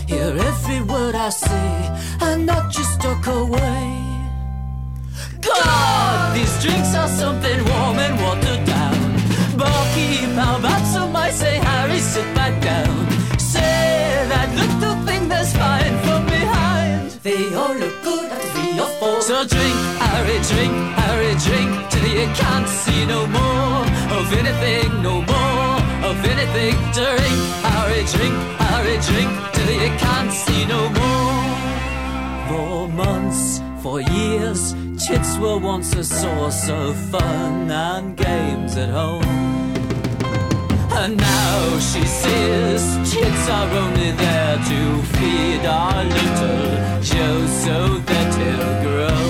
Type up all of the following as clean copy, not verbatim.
hear every word I say, and not just talk away. God, these drinks are something warm and watered down. Barkeep, how about some might say, Harry, sit back down. Say that little thing that's fine from behind. They all look good at 3 or 4. So drink, Harry, drink, till you can't see no more of anything, no more of anything. Drink, Harry, drink, till you can't see no more. For months, for years, chits were once a source of fun and games at home. And now she says chits are only there to feed our little Joe so that he'll grow.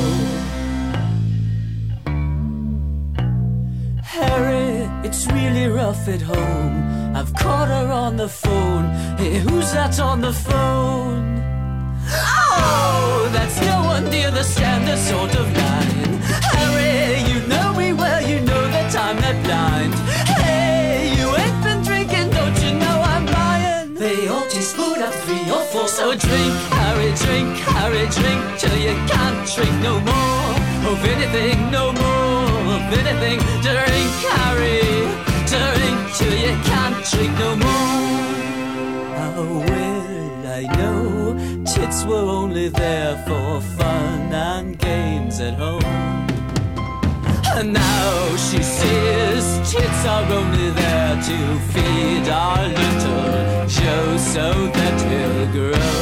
Harry, it's really rough at home. I've caught her on the phone. Hey, who's that on the phone? Oh, that's no one near the standard sort of line. Harry, you know me well, you know that I'm not blind. Hey, you ain't been drinking, don't you know I'm lying? They all taste good at 3 or 4. So drink, Harry, drink, till you can't drink no more of anything, no more of anything. Drink, Harry, drink, till you can't drink no more. Oh, well, I know chits were only there for fun and games at home. And now she says chits are only there to feed our little Joe so that he'll grow.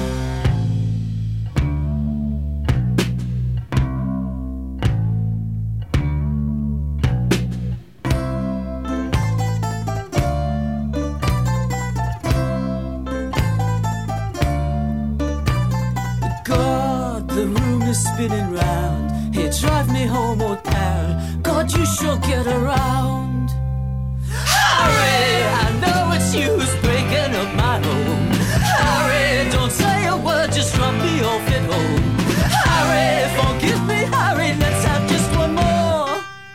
Spinning round, hey, drive me home, old pal. God, you sure get around. Harry, I know it's you who's breaking up my home. Harry, don't say a word, just drop me off at home. Harry, forgive me, Harry, let's have just one more.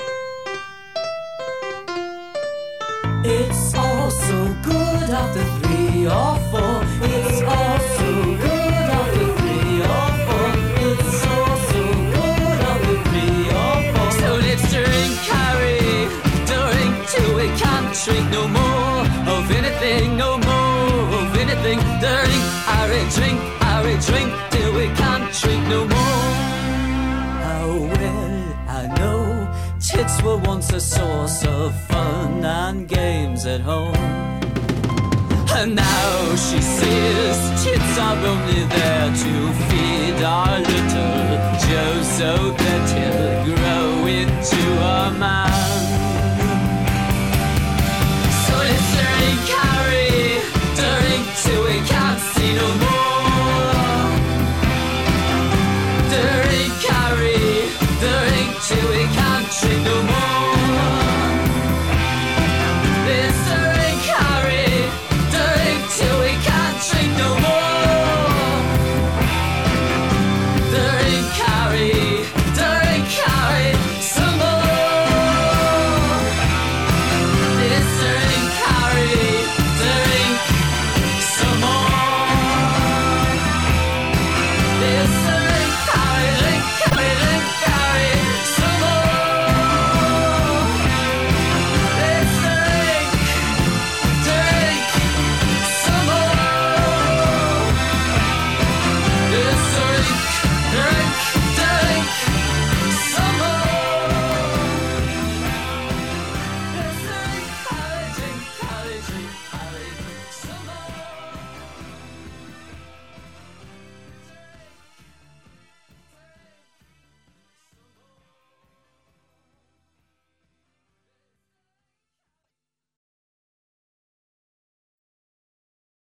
It's all so good after 3 or 4. It's all so good after 3 or 4. It's all so good after 3 or 4. So let's drink, Harry, drink till we can't drink no more of anything, no more of anything. Drink, Harry, drink till we can't drink no more. Oh well, I know chits were once a source of fun and games at home. And now she says chits are only there to feed our little Joe so that he'll